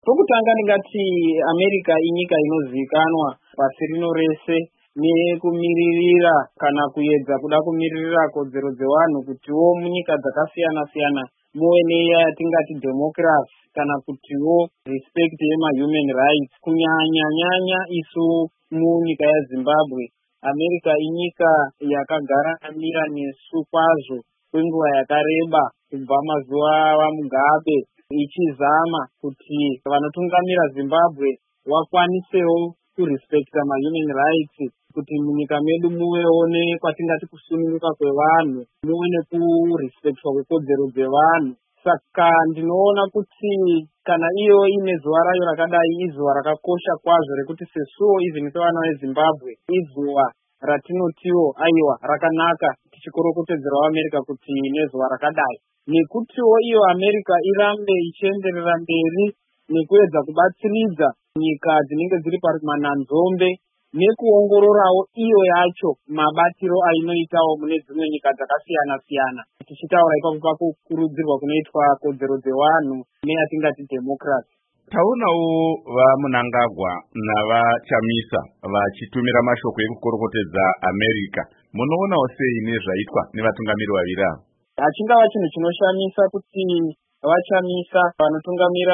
Pokutanga ndingati America inyika inozivikanwa pasi rino rese nekumiririra kana kuedza kuda kumiririra kodzero dzevanhu kutiwo munyika dzakasiyana siyana muwe neya yatingati democracy kana kutiwo respect yema-human rights. Kunyanya nyanya isu munyika yaZimbabwe, America inyika yakagara amira nesu kwazvo kwenguva yakareba kubva mazuva vaMugabe ichizama kuti vanotungamira Zimbabwe vakwanisewo kurespekta ma-human rights, kuti munyika medu muwewo nekwatingati kusununguka kwevanhu, muwe nekurespektwa kwekodzero dzevanhu. Saka ndinoona kuti kana iyo ine zuva rayo rakadai izuva rakakosha kwazvo rekuti sesuwo even sevana veZimbabwe izuva ratinotiwo aiwa rakanaka tichikorokotedzerawo America kuti nezuva rakadai, nekutiwo iyo America irambe ichienderera mberi nekuedza kubatsiridza nyika dzinenge dziri pamananzombe nekuongororawo iyo yacho mabatiro ainoitawo mune dzimwe nyika dzakasiyana siyana, tichitaura ipapo pakukurudzirwa kunoitwa kodzero dzevanhu neyatingati democracy. Taunawo vaMunangagwa navaChamisa vachitumira mashoko ekukorokotedza America. Munoonawo sei nezvaitwa nevatungamiri vaviri ava? Hachingava chinhu chinoshamisa kuti vaChamisa vanotungamira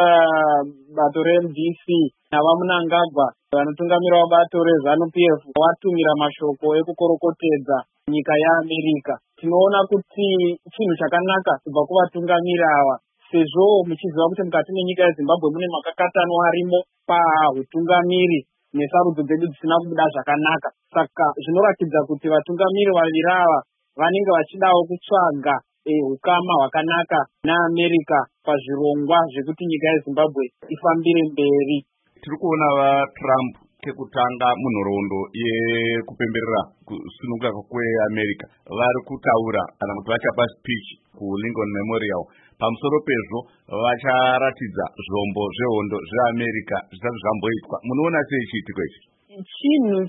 bato reMDC navaMunangagwa vanotungamira bato reZANU-PF vatumira mashoko ekukorokotedza nyika yaAmerica. Tinoona kuti chinhu chakanaka kubva kuvatungamiri ava, sezvo muchiziva kuti mukati menyika yeZimbabwe mune makakatano arimo pahutungamiri nesarudzo dzedu dzisina kubuda zvakanaka. Saka zvinoratidza kuti vatungamiri vaviri ava vanenge vachidawo kutsvaga hukama hwakanaka naAmerica pazvirongwa zvekuti nyika yeZimbabwe ifambire mberi. Tiri kuona vaTrump kekutanga munhoroondo yekupemberera kusununguka kweAmerica vari kutaura kana kuti vachapa speech kuLincoln Memorial. Pamusoro pezvo vacharatidza zvombo zvehondo zveAmerica zvisati zvamboitwa. Munoona sei chiitiko ichi? Chinhu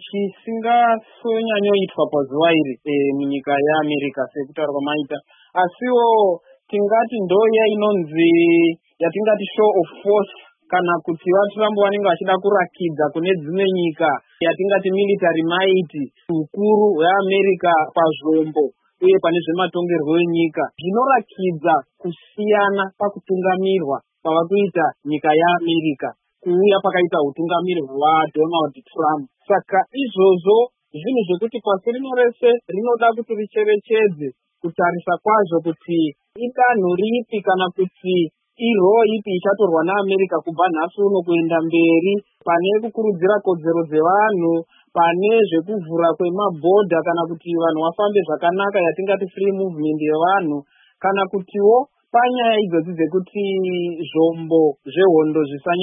chisingasonyanyoitwa pazuva iri munyika yeAmerica sekutaura kwamaita, asiwo tingati ndoya inonzi yatingati show of force, kana kuti vaTrump vanenge vachida kurakidza kune dzimwe nyika yatingati military might, ukuru hweAmerica pazvombo uye pane zvematongerwo enyika. Zvinorakidza kusiyana pakutungamirwa kwava kuita nyika yaAmerica kuuya pakaita utungamiri hwaDonald Trump. Saka izvozvo zvinhu zvekuti pasi rino rese rinoda kuti richerechedze kutarisa kwazvo kuti idanho ripi kana kuti iroo ipi ichatorwa naAmerica kubva nhasi uno kuenda mberi, pane kukurudzira kodzero dzevanhu, pane zvekuvhura kwemabhodha kana kuti vanhu vafambe zvakanaka yatingati free movement yevanhu, kana kutiwo panyaya idzodzi dzekuti zvombo zvehondo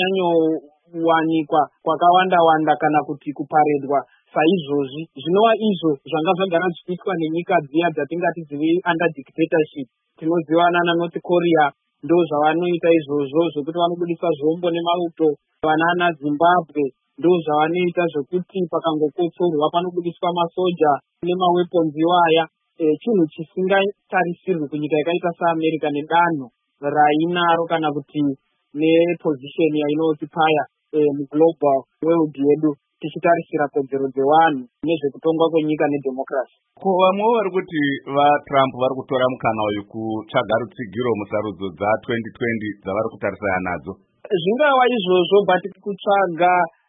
zvisanyanyowanikwa kwakawanda-wanda kana kuti kuparedwa saizvozvi. Zvinova izvo zvanga zvagara zvichiitwa nenyika dziya dzatingati dziri under dictatorship. Tinoziva nana North Korea ndo zvavanoita izvozvo zvekuti vanobudisa zvombo nemauto. Vanana Zimbabwe ndo zvavanoita zvekuti pakangokotsorwa panobudiswa masoja nemaweponzi iwaya. Chinhu chisingatarisirwi kunyika yakaita seAmerica nedanho rainaro kana kuti nepozisheni yainotipaya muglobal world yedu tichitarisira kodzero dzevanhu nezvekutongwa kwenyika nedemocracy. Ko vamwewo vari kuti vaTrump vari kutora mukana uyu kutsvaga rutsigiro musarudzo dza2020 dzavari kutarisana nadzo? Zvingava izvozvo, but kutsvaga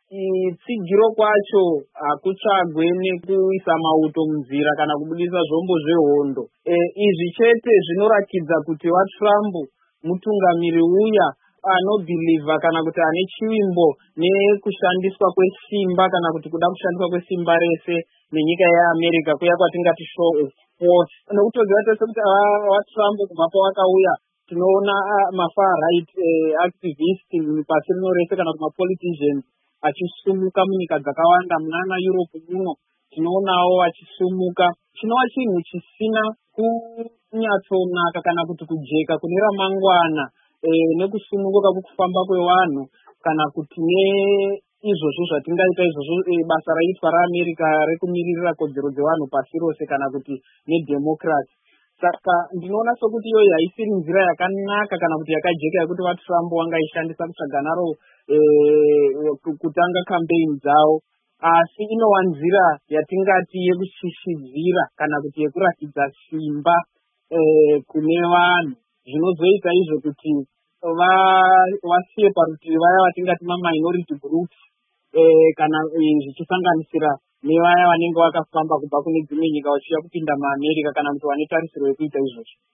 tsigiro kwacho hakutsvagwe nekuisa mauto munzira kana kubudisa zvombo zvehondo. Izvi chete zvinorakidza kuti vaTrump mutungamiri uya anobhilivha kana kuti ane chivimbo nekushandiswa kwesimba kana kuti kuda kushandiswa kwesimba rese nenyika yeAmerica kuya kwatingati show of force. Nekutoziva tese kuti vaTrump kubva pavakauya tinoona mafar right activist pasi rino rese kana kuti mapoliticians achisumuka munyika dzakawanda munana Europe muno tinoonawo achisumuka. Chinova chinhu chisina kunyatsonaka kana kuti kujeka kune ramangwana nekusumuka kwekufamba kwevanhu kana kuti neizvozvo zvatingaita izvozvo basa raitwa raAmerica rekumiririra kodzero dzevanhu pasi rose kana kuti nedemocracy. Saka ndinoona sokuti iyoyo haisiri nzira yakanaka kana kuti yakajeka yekuti vaTrump vangaishandisa kutsvaga naro kutanga campaign dzavo, asi inova nzira yatingati yekushishidza kana kuti yekuratidza simba kune vanhu, zvinozoita izvo kuti vasiye parutivi vaya vatingati minority groups kana zvichisanganisira nevaya vanenge vakafamba kubva kune dzimwe nyika vachiuya kupinda muAmerica kana kuti vane tarisiro yekuita izvozvo.